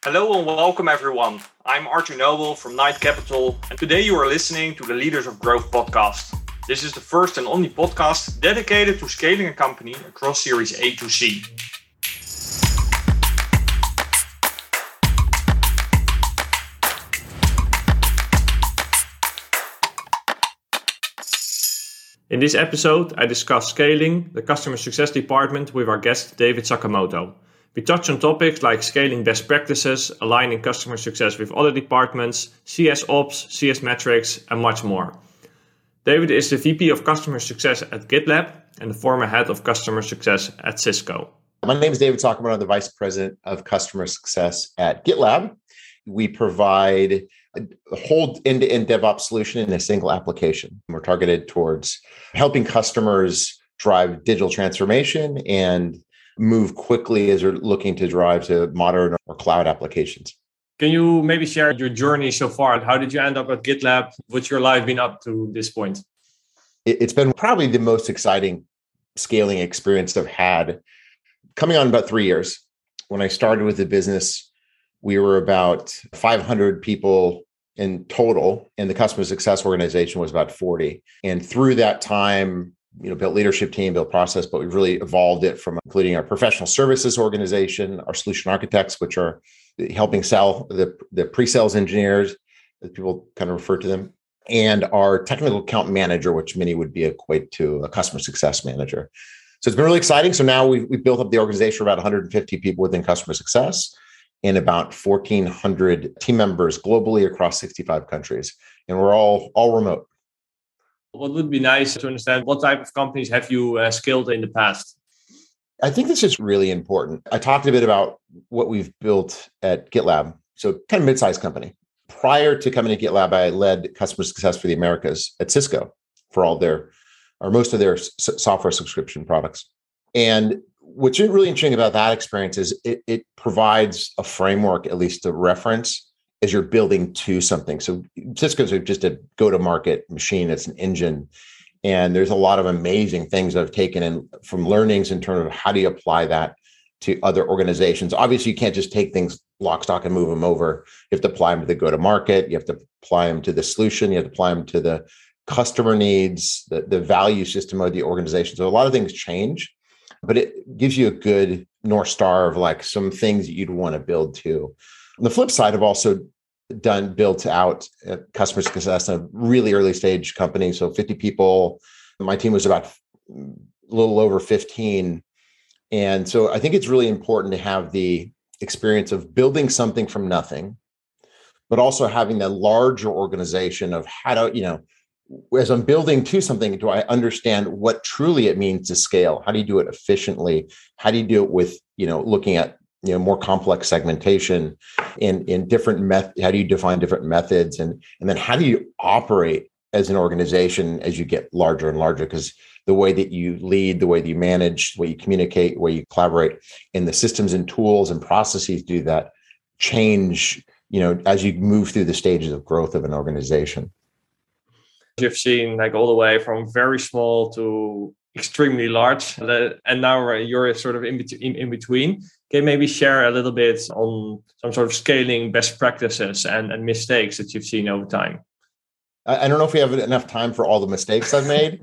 Hello and welcome everyone. I'm Arthur Noble from Knight Capital, and today you are listening to the Leaders of Growth podcast. This is the first and only podcast dedicated to scaling a company across Series A to C. In this episode, I discuss scaling the customer success department with our guest David Sakamoto. We touch on topics like scaling best practices, aligning customer success with other departments, CS Ops, CS Metrics, and much more. David is the VP of Customer Success at GitLab and the former head of Customer Success at Cisco. My name is David Sakamoto. I'm the Vice President of Customer Success at GitLab. We provide a whole end-to-end DevOps solution in a single application. We're targeted towards helping customers drive digital transformation and move quickly as they're looking to drive to modern or cloud applications. Can you maybe share your journey so far? How did you end up at GitLab? What's your life been up to this point? It's been probably the most exciting scaling experience I've had. Coming on about 3 years. When I started with the business, we were about 500 people in total, and the customer success organization was about 40. And through that time, built leadership team, built process, but we've really evolved it from including our professional services organization, our solution architects, which are helping sell the pre-sales engineers, as people kind of refer to them, and our technical account manager, which many would be equate to a customer success manager. So it's been really exciting. So now we've built up the organization for about 150 people within customer success and about 1,400 team members globally across 65 countries. And we're all remote. What would be nice to understand, what type of companies have you scaled in the past? I think this is really important. I talked a bit about what we've built at GitLab. So kind of mid-sized company. Prior to coming to GitLab, I led customer success for the Americas at Cisco for most of their software subscription products. And what's really interesting about that experience is it provides a framework, at least a reference, as you're building to something. So Cisco's just a go-to-market machine. It's an engine. And there's a lot of amazing things that I've taken in from learnings in terms of how do you apply that to other organizations. Obviously, you can't just take things lock, stock, and move them over. You have to apply them to the go-to-market. You have to apply them to the solution. You have to apply them to the customer needs, the value system of the organization. So a lot of things change, but it gives you a good North Star of like some things that you'd want to build to. On the flip side, I've also built out customer success in a really early stage company. So 50 people. My team was about a little over 15. And so I think it's really important to have the experience of building something from nothing, but also having the larger organization of how to, as I'm building to something, do I understand what truly it means to scale? How do you do it efficiently? How do you do it with, looking at more complex segmentation in different how do you define different methods? And then how do you operate as an organization as you get larger and larger? Because the way that you lead, the way that you manage, the way you communicate, the way you collaborate, and the systems and tools and processes do that change, as you move through the stages of growth of an organization. You've seen like all the way from very small to extremely large, and now you're sort of in between. Can you maybe share a little bit on some sort of scaling best practices and mistakes that you've seen over time? I don't know if we have enough time for all the mistakes I've made,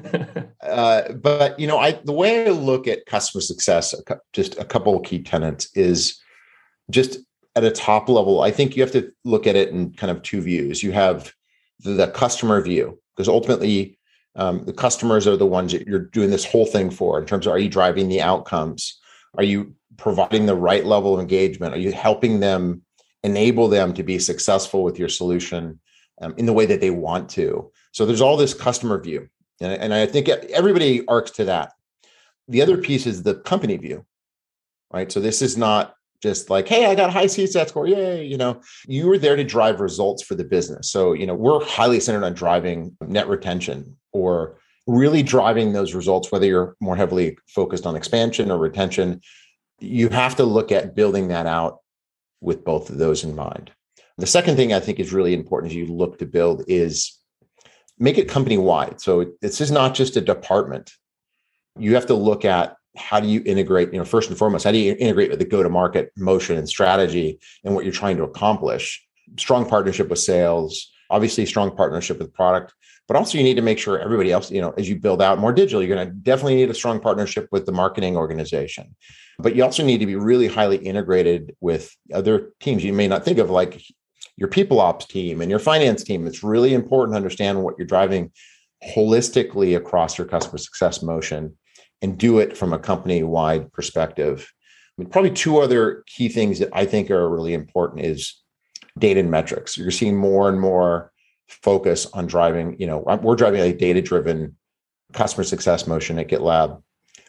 but the way I look at customer success, just a couple of key tenets is just at a top level. I think you have to look at it in kind of two views. You have the customer view, because ultimately the customers are the ones that you're doing this whole thing for in terms of, are you driving the outcomes? Are you providing the right level of engagement? Are you helping them, enable them to be successful with your solution in the way that they want to? So there's all this customer view. And I think everybody arcs to that. The other piece is the company view, right? So this is not just like, hey, I got a high CSAT score. Yay. You were there to drive results for the business. So, we're highly centered on driving net retention or really driving those results, whether you're more heavily focused on expansion or retention. You have to look at building that out with both of those in mind. The second thing I think is really important as you look to build is make it company-wide. So this is not just a department. You have to look at how do you integrate, first and foremost, how do you integrate with the go-to-market motion and strategy and what you're trying to accomplish? Strong partnership with sales, obviously strong partnership with product, but also you need to make sure everybody else, as you build out more digital, you're going to definitely need a strong partnership with the marketing organization. But you also need to be really highly integrated with other teams you may not think of, like your people ops team and your finance team. It's really important to understand what you're driving holistically across your customer success motion and do it from a company-wide perspective. I mean, probably two other key things that I think are really important is data and metrics. You're seeing more and more focus on driving, we're driving a data-driven customer success motion at GitLab.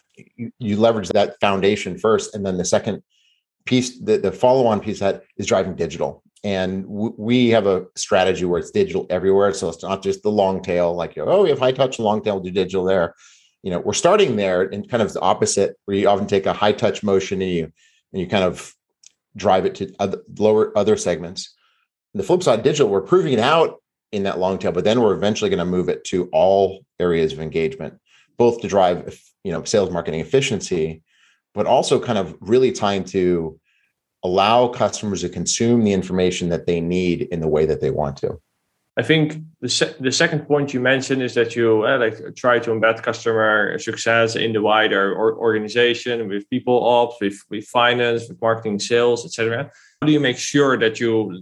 You leverage that foundation first, and then the second piece, the follow-on piece of that is driving digital. And we have a strategy where it's digital everywhere. So it's not just the long tail, like, we have high touch and long tail, do digital there. We're starting there, and kind of the opposite, where you often take a high touch motion and you kind of drive it to other segments. And the flip side, digital, we're proving it out in that long tail, but then we're eventually going to move it to all areas of engagement, both to drive, sales marketing efficiency, but also kind of really trying to allow customers to consume the information that they need in the way that they want to. I think the second point you mentioned is that you try to embed customer success in the wider organization with people ops, with finance, with marketing, sales, etc. How do you make sure that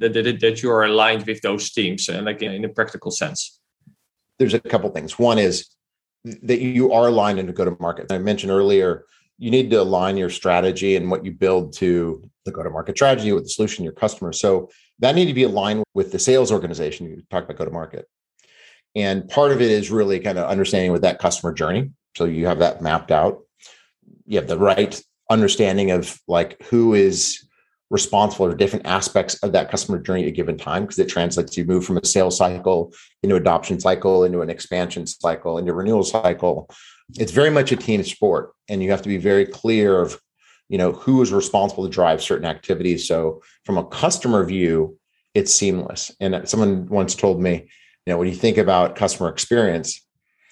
you are aligned with those teams, in a practical sense? There's a couple things. One is that you are aligned in the go-to-market. I mentioned earlier, you need to align your strategy and what you build to the go-to-market strategy with the solution your customers. So that need to be aligned with the sales organization. You talk about go-to-market. And part of it is really kind of understanding with that customer journey. So you have that mapped out. You have the right understanding of who is responsible for different aspects of that customer journey at a given time, because it translates. You move from a sales cycle into adoption cycle, into an expansion cycle, into a renewal cycle. It's very much a team sport, and you have to be very clear of, who is responsible to drive certain activities. So from a customer view, it's seamless. And someone once told me, when you think about customer experience,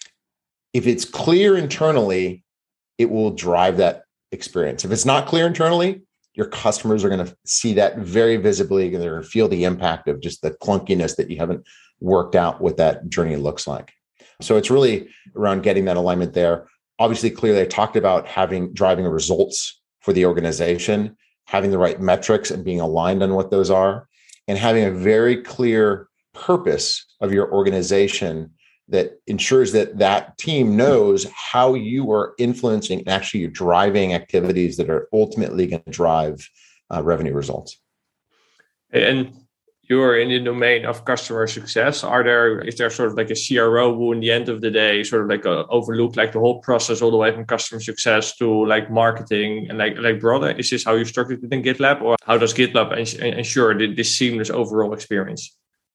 if it's clear internally, it will drive that experience. If it's not clear internally, your customers are going to see that very visibly, and they're going to feel the impact of just the clunkiness that you haven't worked out what that journey looks like. So it's really around getting that alignment there. Obviously, clearly, I talked about driving results for the organization, having the right metrics and being aligned on what those are, and having a very clear purpose of your organization that ensures that team knows how you are influencing and actually you're driving activities that are ultimately going to drive revenue results. And you're in the domain of customer success. Is there sort of like a CRO who, in the end of the day, sort of overlook the whole process all the way from customer success to marketing and broader? Is this how you structured it in GitLab, or how does GitLab ensure this seamless overall experience?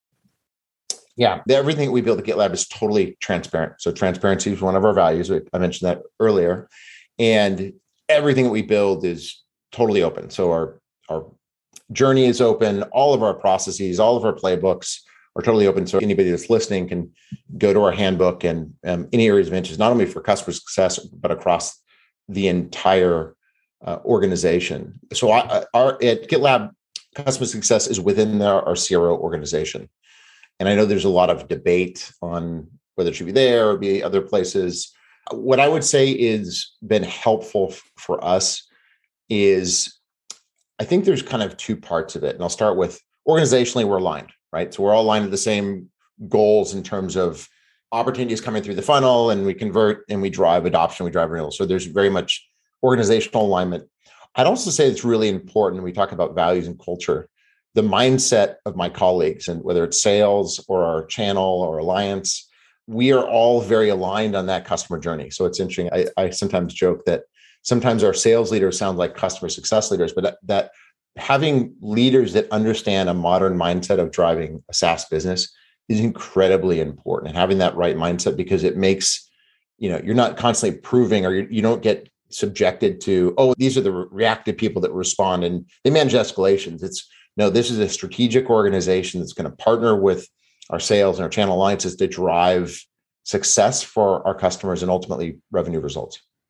Yeah, everything that we build at GitLab is totally transparent. So transparency is one of our values. I mentioned that earlier, and everything that we build is totally open. So our journey is open. All of our processes, all of our playbooks are totally open. So anybody that's listening can go to our handbook and any areas of interest, not only for customer success, but across the entire organization. So at GitLab, customer success is within our CRO organization. And I know there's a lot of debate on whether it should be there or be other places. What I would say is been helpful for us is, I think there's kind of two parts of it. And I'll start with organizationally, we're aligned, right? So we're all aligned to the same goals in terms of opportunities coming through the funnel, and we convert and we drive adoption, we drive renewal. So there's very much organizational alignment. I'd also say it's really important when we talk about values and culture, the mindset of my colleagues, and whether it's sales or our channel or alliance, we are all very aligned on that customer journey. So it's interesting. I sometimes joke that sometimes our sales leaders sound like customer success leaders, but that having leaders that understand a modern mindset of driving a SaaS business is incredibly important, and having that right mindset, because it makes, you're not constantly proving, or you don't get subjected to, these are the reactive people that respond and they manage escalations. No, this is a strategic organization that's going to partner with our sales and our channel alliances to drive success for our customers and ultimately revenue results.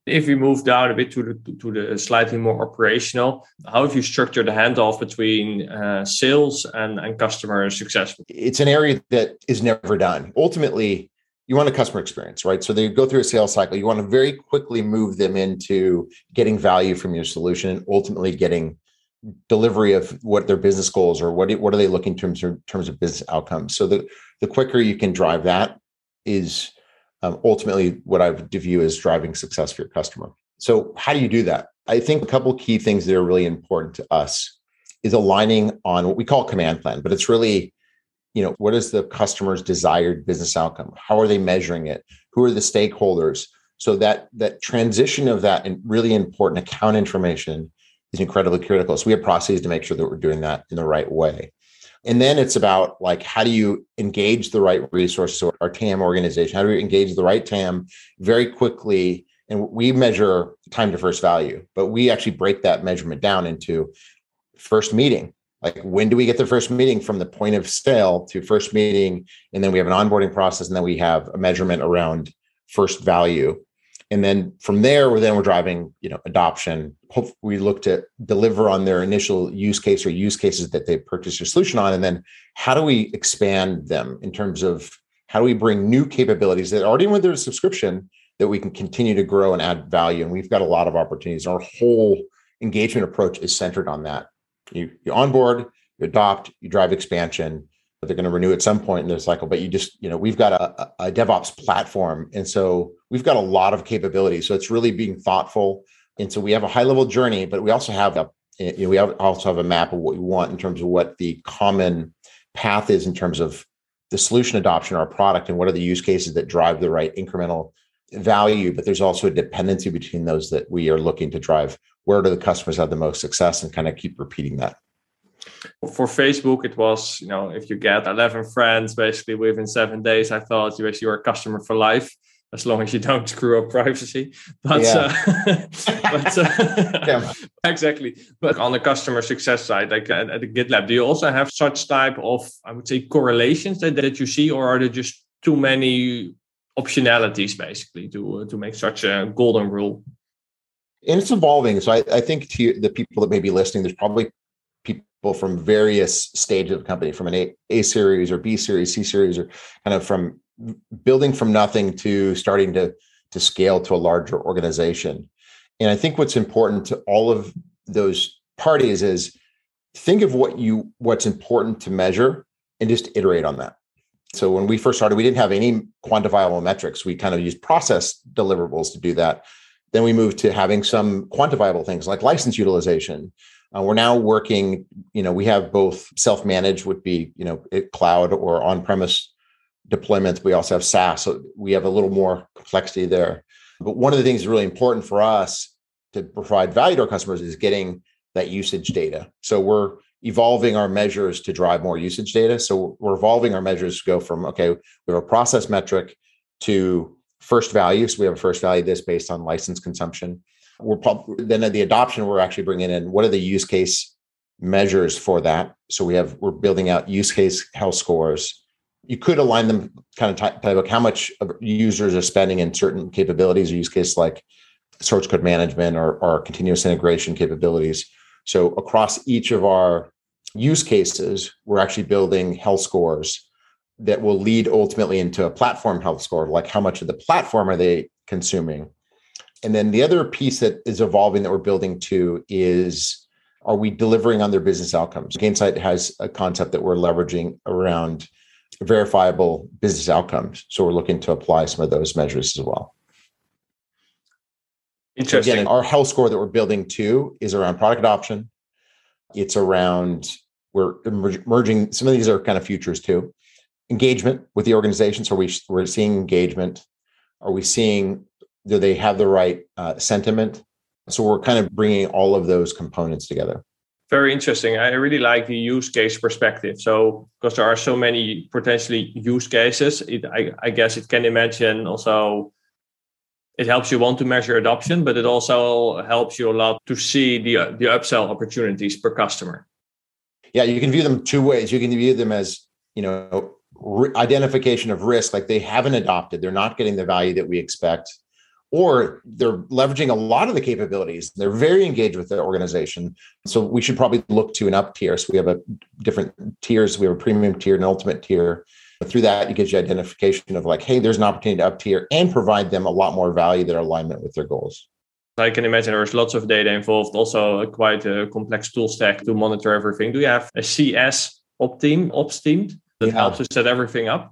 If we move down a bit to the slightly more operational, how have you structured the handoff between sales and customer success? It's an area that is never done. Ultimately, you want a customer experience, right? So they go through a sales cycle. You want to very quickly move them into getting value from your solution and ultimately getting delivery of what their business goals or what are they looking to in terms of business outcomes. So the quicker you can drive that is ultimately what I would view as driving success for your customer. So how do you do that? I think a couple of key things that are really important to us is aligning on what we call command plan, but it's really, what is the customer's desired business outcome? How are they measuring it? Who are the stakeholders? So that transition of that and really important account information is incredibly critical. So we have processes to make sure that we're doing that in the right way. And then it's about how do you engage the right resources or our TAM organization? How do we engage the right TAM very quickly? And we measure time to first value, but we actually break that measurement down into first meeting. When do we get the first meeting from the point of sale to first meeting? And then we have an onboarding process, and then we have a measurement around first value. And then from there, we're driving, adoption. Hopefully, we look to deliver on their initial use case or use cases that they purchased your solution on. And then how do we expand them in terms of how do we bring new capabilities that already with their subscription that we can continue to grow and add value? And we've got a lot of opportunities. Our whole engagement approach is centered on that. You onboard, you adopt, you drive expansion. They're going to renew at some point in their cycle, but you just, we've got a DevOps platform. And so we've got a lot of capabilities. So it's really being thoughtful. And so we have a high level journey, but we also have a map of what we want in terms of what the common path is in terms of the solution adoption of our product and what are the use cases that drive the right incremental value. But there's also a dependency between those that we are looking to drive. Where do the customers have the most success, and kind of keep repeating that. For Facebook, it was, if you get 11 friends, basically within 7 days, I thought you're a customer for life, as long as you don't screw up privacy. But, yeah. Exactly. But on the customer success side, at the GitLab, do you also have such type of, I would say, correlations that you see, or are there just too many optionalities basically to make such a golden rule? And it's evolving. So I think to the people that may be listening, there's probably people from various stages of the company, from an A series or B series, C series, or kind of from building from nothing to starting to scale to a larger organization. And I think what's important to all of those parties is think of what's important to measure and just iterate on that. So when we first started, we didn't have any quantifiable metrics. We kind of used process deliverables to do that. Then we moved to having some quantifiable things like license utilization. We're now working, we have both self-managed would be, cloud or on-premise deployments. We also have SaaS. So we have a little more complexity there. But one of the things that's really important for us to provide value to our customers is getting that usage data. So we're evolving our measures to drive more usage data. So we're evolving our measures to go from, we have a process metric to first value. So we have a first value that's based on license consumption. Then at the adoption, we're actually bringing in what are the use case measures for that. So we're building out use case health scores. You could align them kind of type like how much users are spending in certain capabilities or use cases like source code management or continuous integration capabilities. So across each of our use cases, we're actually building health scores that will lead ultimately into a platform health score, like how much of the platform are they consuming? And then the other piece that is evolving that we're building to is, are we delivering on their business outcomes? Gainsight has a concept that we're leveraging around verifiable business outcomes. So we're looking to apply some of those measures as well. Interesting. So again, our health score that we're building to is around product adoption. It's around, we're merging, some of these are kind of futures too. Engagement with the organization. So we're seeing engagement. Are we seeing, do they have the right sentiment? So we're kind of bringing all of those components together. Very interesting. I really like the use case perspective. So because there are so many potentially use cases, I guess it can imagine also, it helps you want to measure adoption, but it also helps you a lot to see the upsell opportunities per customer. Yeah, you can view them two ways. You can view them as, identification of risk, like they haven't adopted, they're not getting the value that we expect, or they're leveraging a lot of the capabilities. They're very engaged with the organization. So we should probably look to an up tier. So we have different tiers. We have a premium tier and ultimate tier. Through that, it gives you identification of like, hey, there's an opportunity to up tier and provide them a lot more value that are alignment with their goals. I can imagine there's lots of data involved, also quite a complex tool stack to monitor everything. Do you have a CS ops team that helps to set everything up?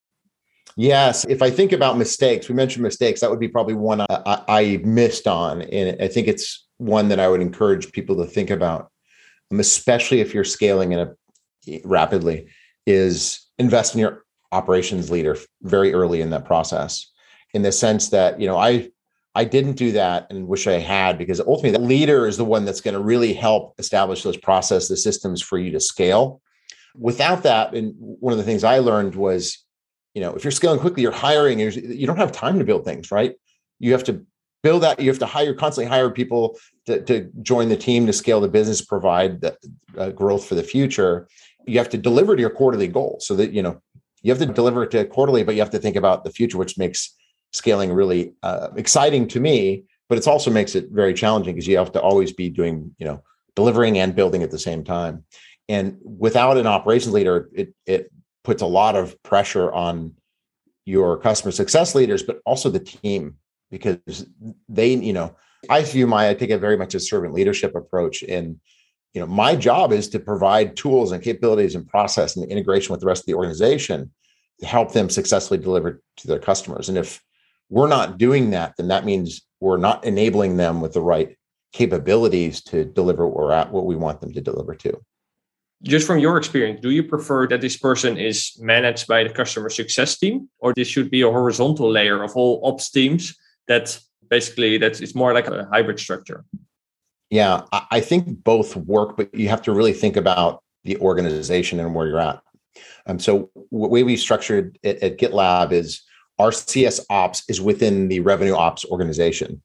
Yes. If I think about mistakes, we mentioned mistakes, that would be probably one I missed on. And I think it's one that I would encourage people to think about, especially if you're scaling rapidly, is invest in your operations leader very early in that process. In the sense that, I didn't do that and wish I had, because ultimately the leader is the one that's going to really help establish those processes, the systems for you to scale. Without that, and one of the things I learned was, if you're scaling quickly, you're hiring, you don't have time to build things, right? You have to build that. You have to constantly hire people to join the team to scale the business, provide the growth for the future. You have to deliver to your quarterly goals so that, you have to deliver it to quarterly, but you have to think about the future, which makes scaling really exciting to me, but it also makes it very challenging because you have to always be doing, delivering and building at the same time. And without an operations leader, it puts a lot of pressure on your customer success leaders, but also the team, because they, I take a very much a servant leadership approach. And, my job is to provide tools and capabilities and process and integration with the rest of the organization to help them successfully deliver to their customers. And if we're not doing that, then that means we're not enabling them with the right capabilities to deliver what we want them to deliver to. Just from your experience, do you prefer that this person is managed by the customer success team, or this should be a horizontal layer of all ops teams that it's more like a hybrid structure? Yeah, I think both work, but you have to really think about the organization and where you're at. So the way we structured it at GitLab is our CS ops is within the revenue ops organization.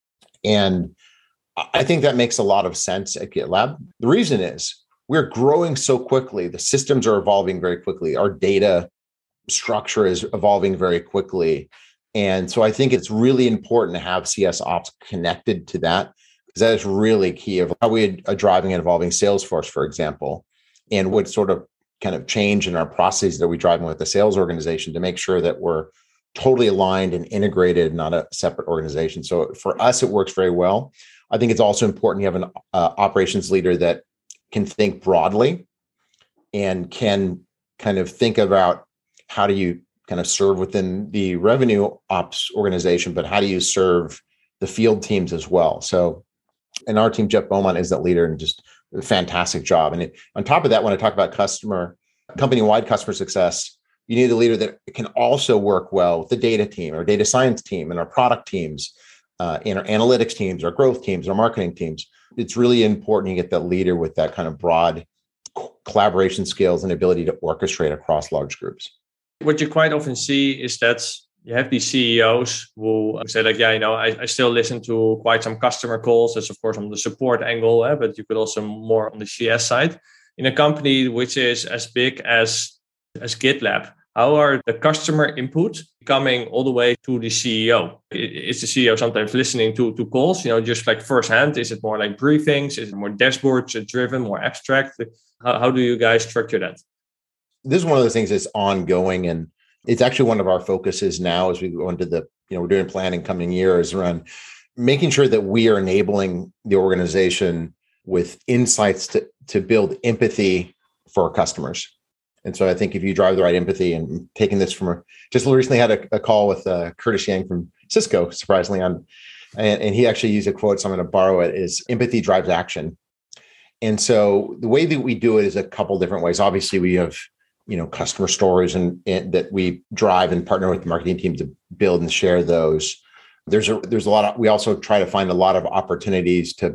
And I think that makes a lot of sense at GitLab. The reason is we're growing so quickly. The systems are evolving very quickly. Our data structure is evolving very quickly. And so I think it's really important to have CS ops connected to that, because that is really key of how we are driving and evolving Salesforce, for example, and what sort of kind of change in our processes that we're driving with the sales organization to make sure that we're totally aligned and integrated, not a separate organization. So for us, it works very well. I think it's also important you have an operations leader that can think broadly and can kind of think about how do you kind of serve within the revenue ops organization, but how do you serve the field teams as well? So in our team, Jeff Beaumont is that leader and just a fantastic job. And on top of that, when I talk about company-wide customer success, you need a leader that can also work well with the data team, our data science team, and our product teams, and our analytics teams, our growth teams, our marketing teams. It's really important you get that leader with that kind of broad collaboration skills and ability to orchestrate across large groups. What you quite often see is that you have these CEOs who say like, I still listen to quite some customer calls. That's of course on the support angle, but you could also more on the CS side. In a company which is as big as GitLab, how are the customer input coming all the way to the CEO? Is the CEO sometimes listening to calls, just like firsthand? Is it more like briefings? Is it more dashboards driven, more abstract? How do you guys structure that? This is one of those things that's ongoing. And it's actually one of our focuses now as we go into we're doing planning coming years around making sure that we are enabling the organization with insights to build empathy for our customers. And so I think if you drive the right empathy, and taking this just recently had a call with Curtis Yang from Cisco, surprisingly, and he actually used a quote, so I'm going to borrow it, is empathy drives action. And so the way that we do it is a couple different ways. Obviously, we have customer stories and that we drive and partner with the marketing team to build and share those. There's a lot of, we also try to find a lot of opportunities to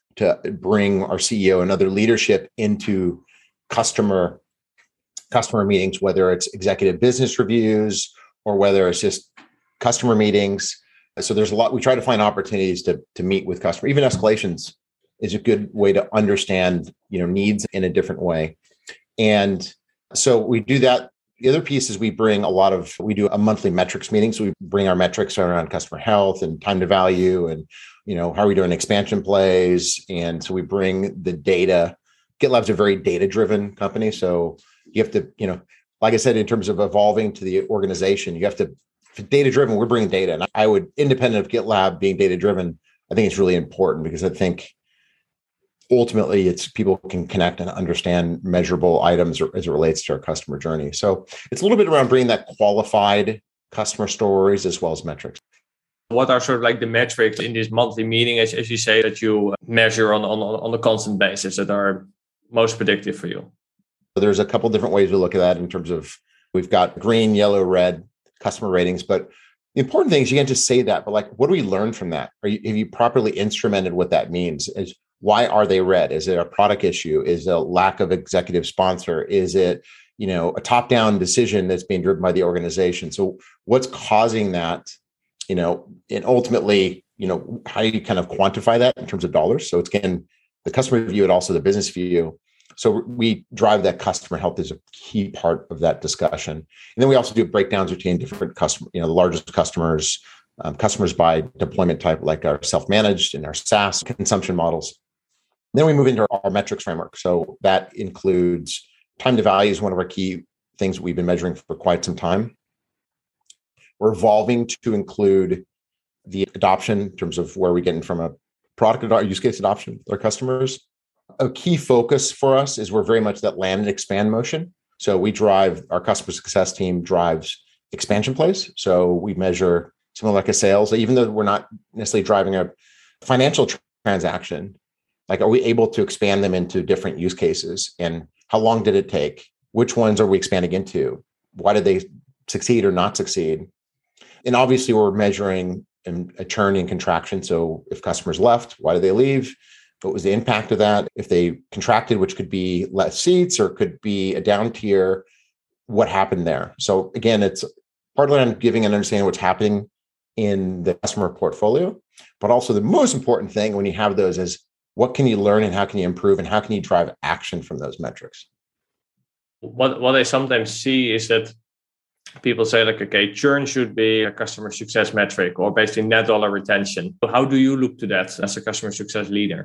bring our CEO and other leadership into customer meetings, whether it's executive business reviews or whether it's just customer meetings. So there's a lot, we try to find opportunities to meet with customers. Even escalations is a good way to understand, needs in a different way. And so we do that The other piece is we do a monthly metrics meeting. So we bring our metrics around customer health and time to value and, how are we doing expansion plays? And so we bring the data. GitLab's a very data-driven company. So you have to, like I said, in terms of evolving to the organization, you have to, if data-driven, we're bringing data. And I would, independent of GitLab being data-driven, I think it's really important because I think ultimately it's people can connect and understand measurable items as it relates to our customer journey. So it's a little bit around bringing that qualified customer stories as well as metrics. What are sort of like the metrics in this monthly meeting, as you say, that you measure on a constant basis that are most predictive for you? There's a couple different ways to look at that in terms of we've got green, yellow, red customer ratings. But the important thing is you can't just say that, but like, what do we learn from that? Have you properly instrumented what that means? Why are they red? Is it a product issue? Is it a lack of executive sponsor? Is it, a top-down decision that's being driven by the organization? So what's causing that, and ultimately, how do you kind of quantify that in terms of dollars? So it's again, the customer view and also the business view. So we drive that customer health as a key part of that discussion. And then we also do breakdowns between different customer, the largest customers, customers by deployment type, like our self-managed and our SaaS consumption models. Then we move into our metrics framework. So that includes time to value is one of our key things we've been measuring for quite some time. We're evolving to include the adoption in terms of where we're getting from a product use case adoption with our customers. A key focus for us is we're very much that land and expand motion. So our customer success team drives expansion plays. So we measure something like a sales, even though we're not necessarily driving a financial transaction, like, are we able to expand them into different use cases? And how long did it take? Which ones are we expanding into? Why did they succeed or not succeed? And obviously we're measuring a churn and contraction. So if customers left, why did they leave? What was the impact of that? If they contracted, which could be less seats or could be a down tier, what happened there? So again, it's partly on giving an understanding of what's happening in the customer portfolio, but also the most important thing when you have those is what can you learn and how can you improve and how can you drive action from those metrics? What I sometimes see is that people say like, okay, churn should be a customer success metric or basically net dollar retention. How do you look to that as a customer success leader?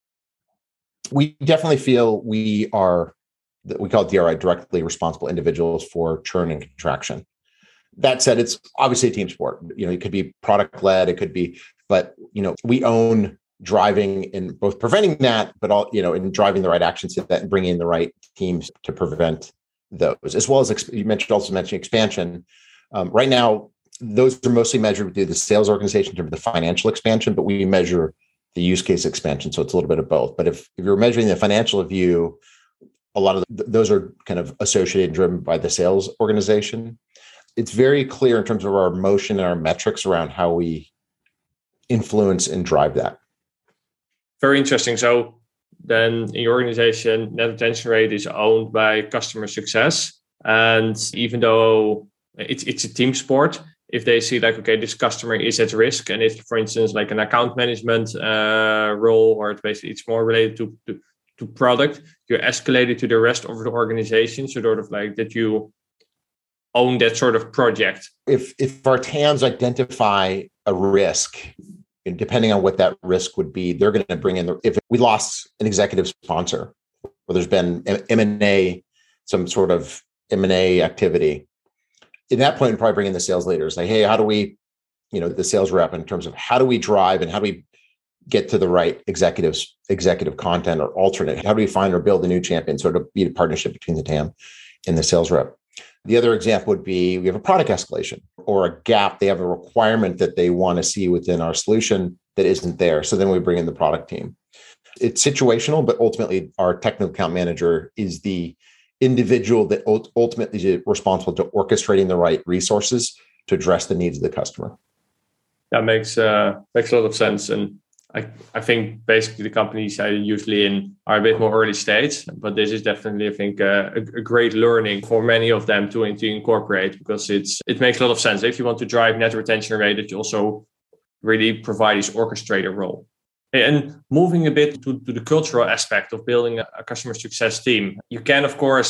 We definitely feel we call it DRI, directly responsible individuals for churn and contraction. That said, it's obviously a team sport. It could be product led, it could be, but we own driving in both preventing that, but all, in driving the right actions to that and bringing in the right teams to prevent those, as well as you mentioned expansion. Right now, those are mostly measured through the sales organization in terms of the financial expansion, but we measure the use case expansion. So it's a little bit of both. But if you're measuring the financial view, a lot of those are kind of associated and driven by the sales organization. It's very clear in terms of our motion and our metrics around how we influence and drive that. Very interesting. So then in your organization, net retention rate is owned by customer success. And even though it's a team sport, if they see like, okay, this customer is at risk and it's, for instance, like an account management role, or it's more related to product, you escalate it to the rest of the organization, so sort of like that you own that sort of project. If our TAMs identify a risk, and depending on what that risk would be, they're going to bring in if we lost an executive sponsor, or there's been M&A, some sort of M&A activity, at that point, we'd probably bring in the sales leaders. Like, hey, how do we, the sales rep in terms of how do we drive and how do we get to the right executive content or alternate? How do we find or build a new champion? So to be a partnership between the TAM and the sales rep. The other example would be we have a product escalation or a gap. They have a requirement that they want to see within our solution that isn't there. So then we bring in the product team. It's situational, but ultimately our technical account manager is the individual that ultimately is responsible to orchestrating the right resources to address the needs of the customer. That makes a lot of sense. And I think basically the companies I usually in are a bit more early stage, but this is definitely, I think, a great learning for many of them to incorporate, because it makes a lot of sense. If you want to drive net retention rate, that you also really provide this orchestrator role. And moving a bit to the cultural aspect of building a customer success team, you can, of course,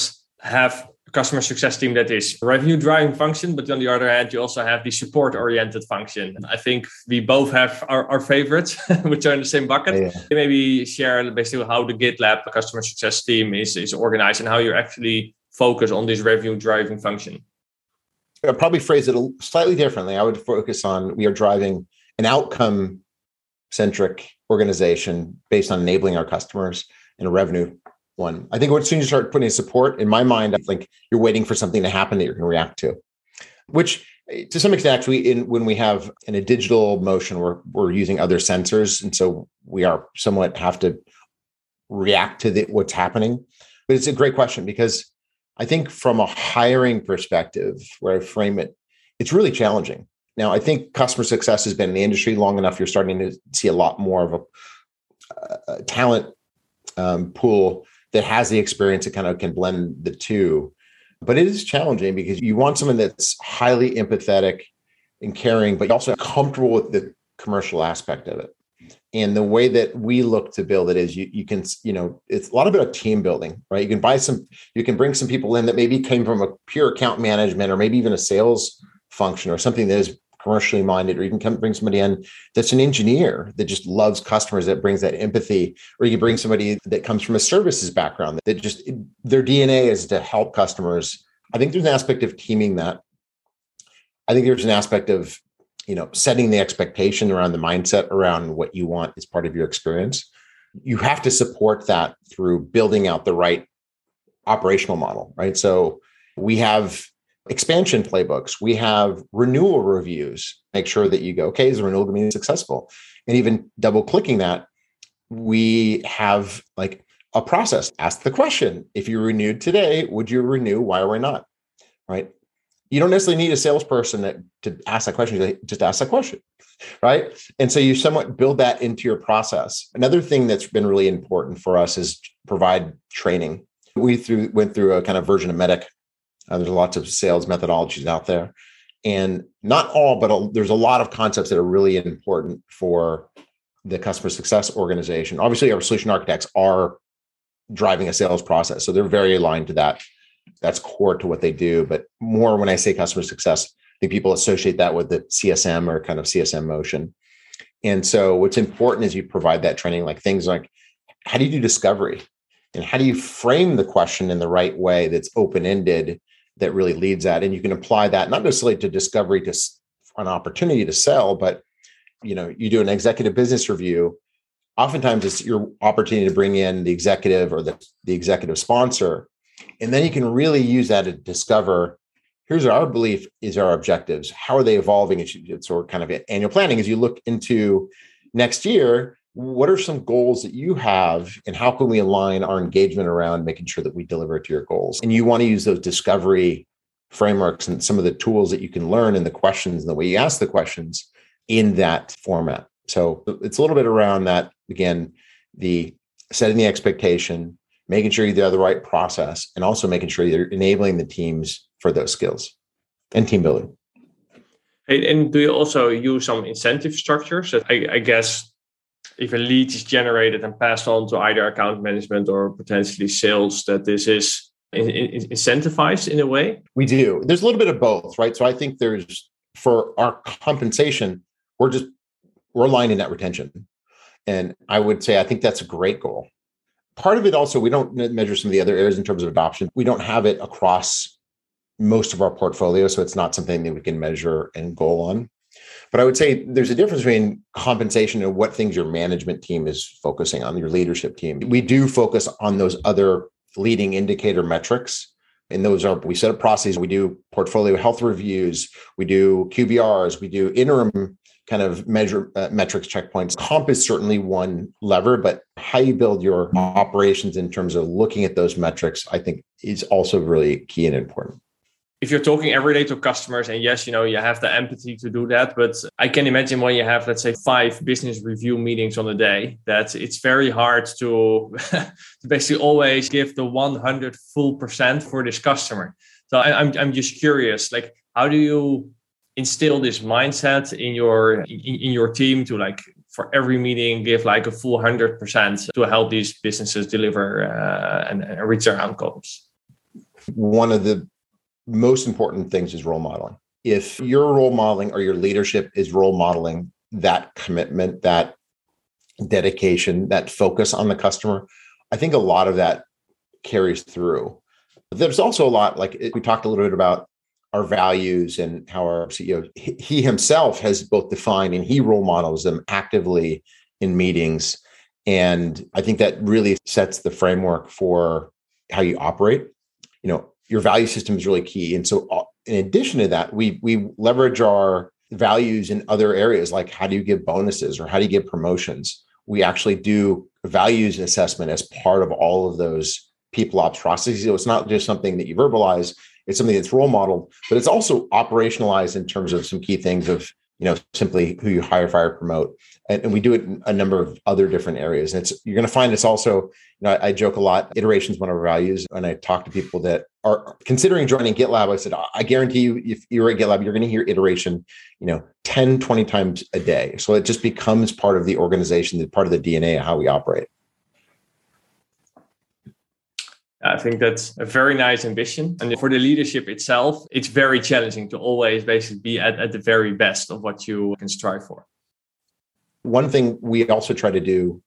have a customer success team that is revenue driving function, but on the other hand, you also have the support oriented function. I think we both have our favorites, which are in the same bucket. Yeah. Maybe share basically how the GitLab customer success team is organized and how you actually focus on this revenue driving function. I'd probably phrase it slightly differently. I would focus on, we are driving an outcome centric organization based on enabling our customers in a revenue one. I think as soon as you start putting support, in my mind, I think you're waiting for something to happen that you're going to react to, which to some extent, actually, when we have in a digital motion, we're using other sensors. And so we are somewhat have to react to what's happening. But it's a great question because I think from a hiring perspective, where I frame it, it's really challenging. Now, I think customer success has been in the industry long enough. You're starting to see a lot more of a talent pool that has the experience that kind of can blend the two. But it is challenging because you want someone that's highly empathetic and caring, but also comfortable with the commercial aspect of it. And the way that we look to build it is you can, it's a lot about team building, right? You can bring some people in that maybe came from a pure account management or maybe even a sales function or something that is commercially minded, or you can bring somebody in that's an engineer that just loves customers, that brings that empathy, or you can bring somebody that comes from a services background that just their DNA is to help customers. I think there's an aspect of teaming that. I think there's an aspect of, setting the expectation around the mindset around what you want as part of your experience. You have to support that through building out the right operational model, right? So we have expansion playbooks. We have renewal reviews. Make sure that you go, okay, is the renewal going to be successful? And even double clicking that, we have like a process. Ask the question, if you renewed today, would you renew? Why or why not? Right? You don't necessarily need a salesperson to ask that question. Just ask that question, right? And so you somewhat build that into your process. Another thing that's been really important for us is provide training. We went through a kind of version of MEDDIC. There's lots of sales methodologies out there, and not all, but there's a lot of concepts that are really important for the customer success organization. Obviously, our solution architects are driving a sales process, so they're very aligned to that. That's core to what they do. But more when I say customer success, I think people associate that with the CSM or kind of CSM motion. And so what's important is you provide that training, like things like, how do you do discovery? And how do you frame the question in the right way that's open-ended, that really leads that? And you can apply that not necessarily to discovery, to an opportunity to sell, but you do an executive business review. Oftentimes it's your opportunity to bring in the executive or the executive sponsor. And then you can really use that to discover, here's our belief is our objectives. How are they evolving? It's sort of kind of annual planning. As you look into next year, what are some goals that you have, and how can we align our engagement around making sure that we deliver to your goals? And you want to use those discovery frameworks and some of the tools that you can learn in the questions and the way you ask the questions in that format. So it's a little bit around that, again, the setting the expectation, making sure you have the right process, and also making sure you're enabling the teams for those skills and team building. And do you also use some incentive structures? I guess if a lead is generated and passed on to either account management or potentially sales, that this is incentivized in a way? We do. There's a little bit of both, right? So I think for our compensation, we're aligned in net retention. And I would say, I think that's a great goal. Part of it also, we don't measure some of the other areas in terms of adoption. We don't have it across most of our portfolio, so it's not something that we can measure and goal on. But I would say there's a difference between compensation and what things your management team is focusing on, your leadership team. We do focus on those other leading indicator metrics. And we set up processes. We do portfolio health reviews. We do QBRs. We do interim kind of measure metrics checkpoints. Comp is certainly one lever, but how you build your operations in terms of looking at those metrics, I think is also really key and important. If you're talking every day to customers, and yes, you have the empathy to do that, but I can imagine when you have, let's say, 5 business review meetings on a day, that it's very hard to basically always give the 100% for this customer. So I'm just curious, like, how do you instill this mindset in your team to, like, for every meeting give like a full 100% to help these businesses deliver and reach their outcomes? One of the most important things is role modeling. If your role modeling or your leadership is role modeling that commitment, that dedication, that focus on the customer, I think a lot of that carries through. There's also a lot, like we talked a little bit about our values and how our CEO, he himself has both defined and he role models them actively in meetings. And I think that really sets the framework for how you operate. Your value system is really key. And so in addition to that, we leverage our values in other areas, like how do you give bonuses or how do you give promotions? We actually do values assessment as part of all of those people ops processes. So it's not just something that you verbalize, it's something that's role modeled, but it's also operationalized in terms of some key things of, simply who you hire, fire, promote. And we do it in a number of other different areas. And you're going to find it's also, I joke a lot, iteration is one of our values. And I talk to people that are considering joining GitLab. I said, I guarantee you, if you're at GitLab, you're going to hear iteration, 10, 20 times a day. So it just becomes part of the organization, part of the DNA of how we operate. I think that's a very nice ambition. And for the leadership itself, it's very challenging to always basically be at the very best of what you can strive for. One thing we also try to do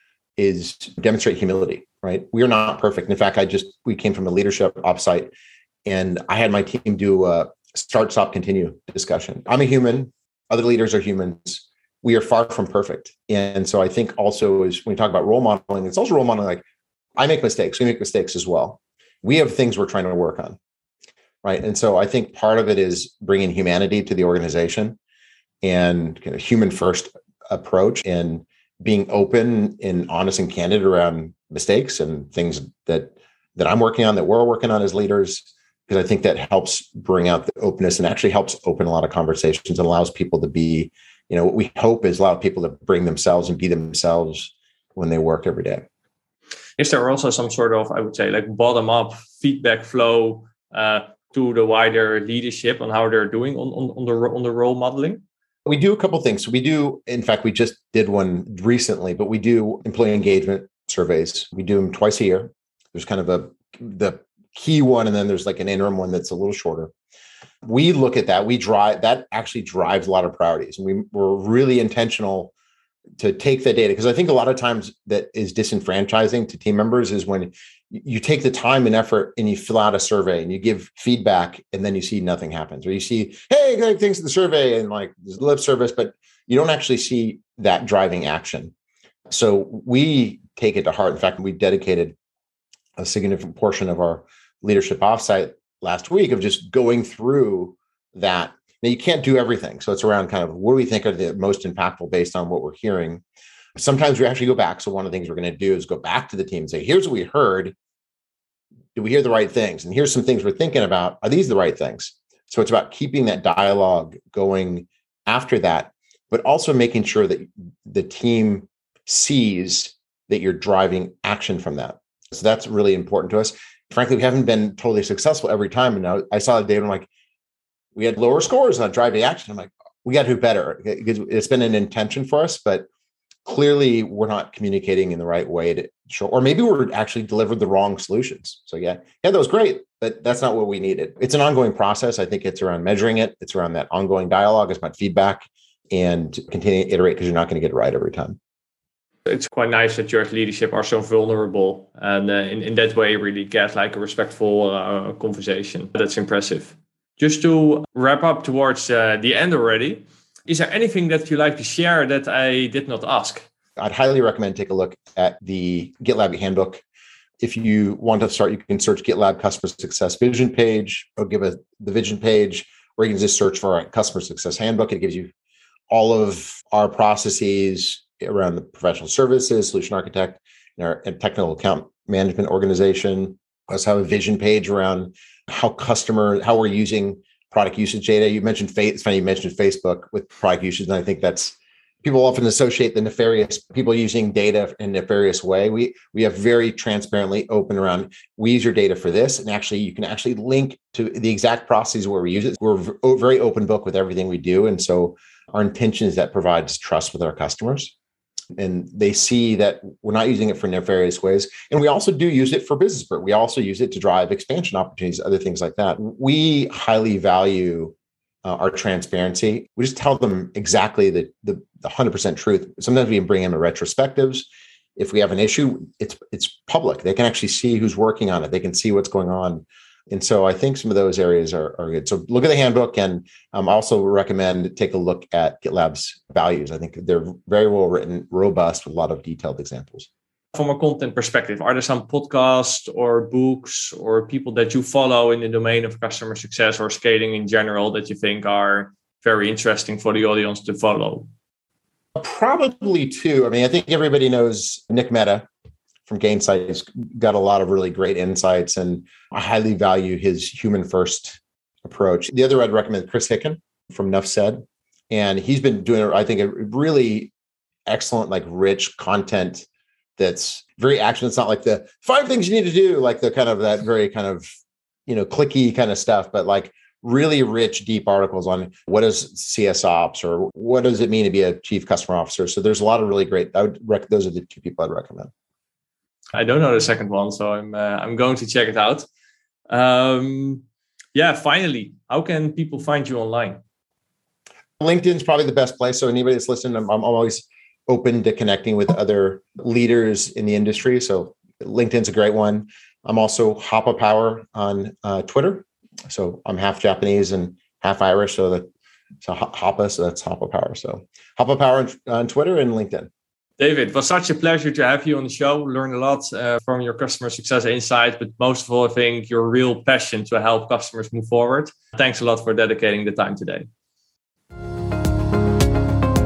is demonstrate humility, right? We are not perfect. In fact, we came from a leadership offsite and I had my team do a start, stop, continue discussion. I'm a human. Other leaders are humans. We are far from perfect. And so I think also is when we talk about role modeling, it's also role modeling, like I make mistakes. We make mistakes as well. We have things we're trying to work on, right? And so I think part of it is bringing humanity to the organization and kind of human first approach and being open and honest and candid around mistakes and things that I'm working on, that we're working on as leaders, because I think that helps bring out the openness and actually helps open a lot of conversations and allows people to be, what we hope is allow people to bring themselves and be themselves when they work every day. Is there also some sort of, I would say, like bottom-up feedback flow to the wider leadership on how they're doing on the role modeling? We do a couple of things. So we do, in fact, we just did one recently, but we do employee engagement surveys. We do them twice a year. There's kind of the key one, and then there's like an interim one that's a little shorter. We look at that. That actually drives a lot of priorities. And we're really intentional to take the data, because I think a lot of times that is disenfranchising to team members is when you take the time and effort and you fill out a survey and you give feedback and then you see nothing happens, or you see, hey, great things in the survey and like there's lip service, but you don't actually see that driving action. So we take it to heart. In fact, we dedicated a significant portion of our leadership offsite last week of just going through that. Now, you can't do everything. So it's around kind of what do we think are the most impactful based on what we're hearing. Sometimes we actually go back. So one of the things we're going to do is go back to the team and say, here's what we heard. Did we hear the right things? And here's some things we're thinking about. Are these the right things? So it's about keeping that dialogue going after that, but also making sure that the team sees that you're driving action from that. So that's really important to us. Frankly, we haven't been totally successful every time. And now I saw the data, I'm like, we had lower scores on driving action. I'm like, we got to do better. It's been an intention for us, but clearly we're not communicating in the right way to show, or maybe we're actually delivered the wrong solutions. So yeah, that was great, but that's not what we needed. It's an ongoing process. I think it's around measuring it. It's around that ongoing dialogue. It's about feedback and continuing to iterate, because you're not going to get it right every time. It's quite nice that your leadership are so vulnerable and in that way really get like a respectful conversation. That's impressive. Just to wrap up towards the end already, is there anything that you like to share that I did not ask? I'd highly recommend take a look at the GitLab handbook. If you want to start, you can search GitLab Customer Success Vision page, or give the vision page, or you can just search for our Customer Success Handbook. It gives you all of our processes around the professional services, solution architect, and our technical account management organization. We also have a vision page around how we're using product usage data. You mentioned it's funny you mentioned Facebook with product usage, and I think that's, people often associate the nefarious people using data in a nefarious way. We have very transparently open around, we use your data for this, and actually you can actually link to the exact processes where we use it. We're a very open book with everything we do, and so our intention is that provides trust with our customers. and they see that we're not using it for nefarious ways. And we also do use it for business, but we also use it to drive expansion opportunities, other things like that. We highly value our transparency. We just tell them exactly the 100% truth. Sometimes we can bring in the retrospectives. If we have an issue, it's public. They can actually see who's working on it. They can see what's going on. And so I think some of those areas are good. So look at the handbook, and also recommend take a look at GitLab's values. I think they're very well written, robust, with a lot of detailed examples. From a content perspective, are there some podcasts or books or people that you follow in the domain of customer success or scaling in general that you think are very interesting for the audience to follow? Probably two. I mean, I think everybody knows Nick Mehta from Gainsight. He's got a lot of really great insights, and I highly value his human first approach. The other I'd recommend Chris Hicken from Nuff Said. And he's been doing, I think, a really excellent, like rich content that's very action. It's not like the 5 things you need to do, like the kind of that very kind of, clicky kind of stuff, but like really rich, deep articles on what is CS ops or what does it mean to be a chief customer officer. So there's a lot of really great, those are the 2 people I'd recommend. I don't know the second one, so I'm going to check it out. Finally, how can people find you online? LinkedIn's probably the best place. So anybody that's listening, I'm always open to connecting with other leaders in the industry. So LinkedIn's a great one. I'm also Hapa Power on Twitter. So I'm half Japanese and half Irish. So Hapa, so that's Hapa Power. So Hapa Power on Twitter and LinkedIn. David, it was such a pleasure to have you on the show. Learned a lot from your customer success insight, but most of all, I think your real passion to help customers move forward. Thanks a lot for dedicating the time today.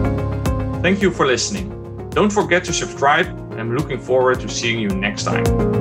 Thank you for listening. Don't forget to subscribe, and I'm looking forward to seeing you next time.